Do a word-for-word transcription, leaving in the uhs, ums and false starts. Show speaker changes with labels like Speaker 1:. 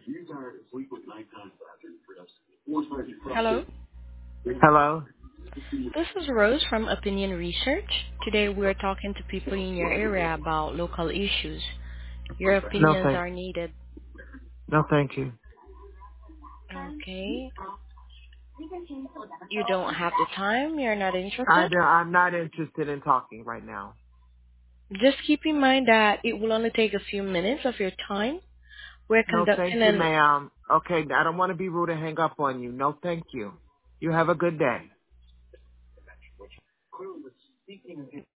Speaker 1: Hello.
Speaker 2: Hello?
Speaker 1: This is Rose from Opinion Research. Today we're talking to people in your area about local issues. Your
Speaker 2: No
Speaker 1: opinions
Speaker 2: thank
Speaker 1: are needed.
Speaker 2: no thank you.
Speaker 1: Okay. You don't have the time. You're not
Speaker 2: I
Speaker 1: interested.
Speaker 2: do, I'm not interested in talking right now.
Speaker 1: Just keep in mind that it will only take a few minutes of your time. We're
Speaker 2: No thank
Speaker 1: conducting
Speaker 2: you,
Speaker 1: an
Speaker 2: ma'am. Okay, I don't want to be rude and hang up on you. No thank you. You have a good day.